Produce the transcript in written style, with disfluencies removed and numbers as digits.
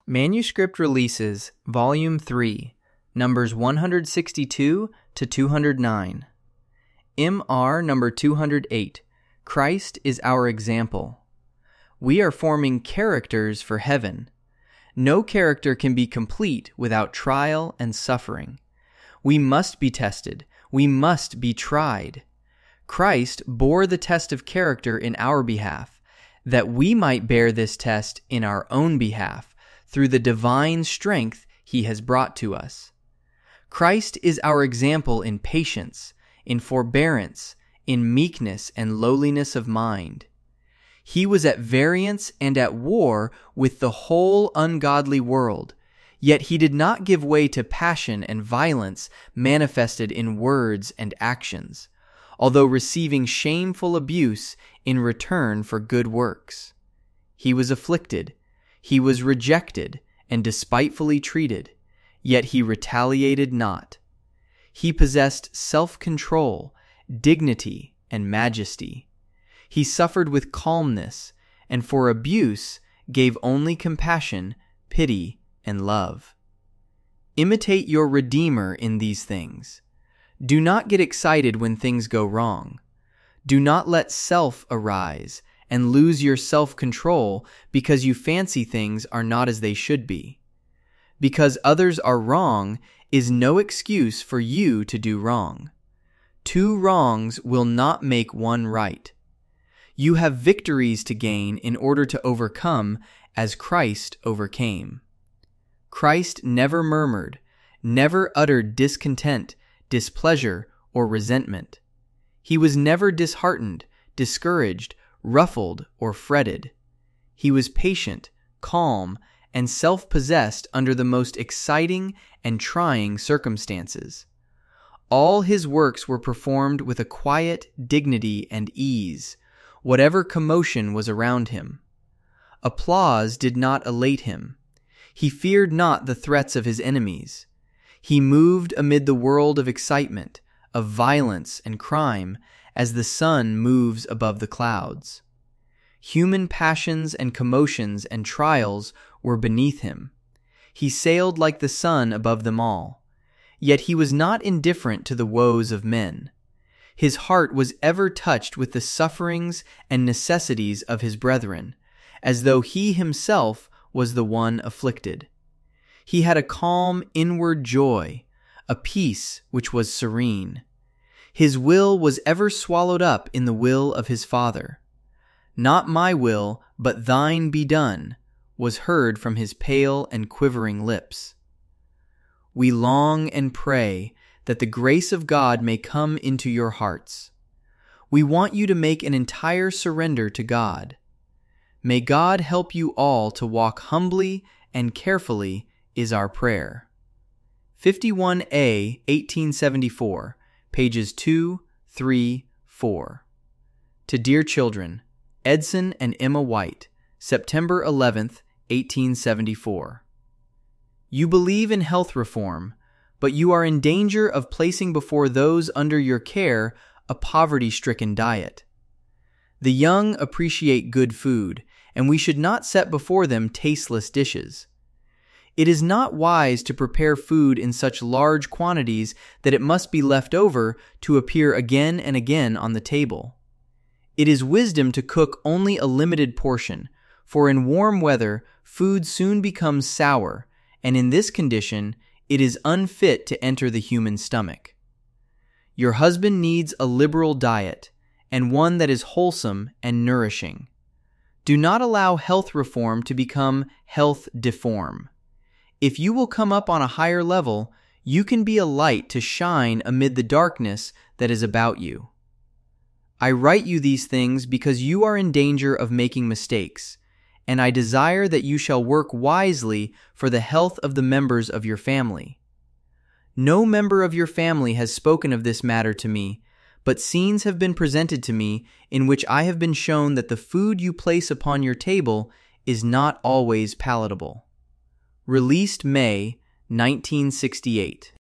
Manuscript Releases, Volume 3, numbers 162 to 209. MR number 208, Christ is our example. We are forming characters for heaven. No character can be complete without trial and suffering. We must be tested. We must be tried. Christ bore the test of character in our behalf, that we might bear this test in our own behalf, through the divine strength he has brought to us. Christ is our example in patience, in forbearance, in meekness and lowliness of mind. He was at variance and at war with the whole ungodly world, yet he did not give way to passion and violence manifested in words and actions, although receiving shameful abuse in return for good works. He was afflicted, he was rejected and despitefully treated, yet he retaliated not. He possessed self-control, dignity, and majesty. He suffered with calmness, and for abuse gave only compassion, pity, and love. Imitate your Redeemer in these things. Do not get excited when things go wrong. Do not let self arise and lose your self-control because you fancy things are not as they should be. Because others are wrong is no excuse for you to do wrong. Two wrongs will not make one right. You have victories to gain in order to overcome as Christ overcame. Christ never murmured, never uttered discontent, displeasure, or resentment. He was never disheartened, discouraged, ruffled, or fretted. He was patient, calm, and self-possessed under the most exciting and trying circumstances. All his works were performed with a quiet dignity and ease, whatever commotion was around him. Applause did not elate him. He feared not the threats of his enemies. He moved amid the world of excitement, of violence and crime, as the sun moves above the clouds. Human passions and commotions and trials were beneath him. He sailed like the sun above them all. Yet he was not indifferent to the woes of men. His heart was ever touched with the sufferings and necessities of his brethren, as though he himself was the one afflicted. He had a calm inward joy, a peace which was serene. His will was ever swallowed up in the will of his Father. "Not my will, but thine be done," was heard from his pale and quivering lips. We long and pray that the grace of God may come into your hearts. We want you to make an entire surrender to God. May God help you all to walk humbly and carefully is our prayer. 51A, 1874, pages 2, 3, 4. To dear children, Edson and Emma White, September 11th, 1874. You believe in health reform, but you are in danger of placing before those under your care a poverty-stricken diet. The young appreciate good food, and we should not set before them tasteless dishes. It is not wise to prepare food in such large quantities that it must be left over to appear again and again on the table. It is wisdom to cook only a limited portion, for in warm weather food soon becomes sour, and in this condition it is unfit to enter the human stomach. Your husband needs a liberal diet, and one that is wholesome and nourishing. Do not allow health reform to become health deform. If you will come up on a higher level, you can be a light to shine amid the darkness that is about you. I write you these things because you are in danger of making mistakes, and I desire that you shall work wisely for the health of the members of your family. No member of your family has spoken of this matter to me, but scenes have been presented to me in which I have been shown that the food you place upon your table is not always palatable. Released May 1968.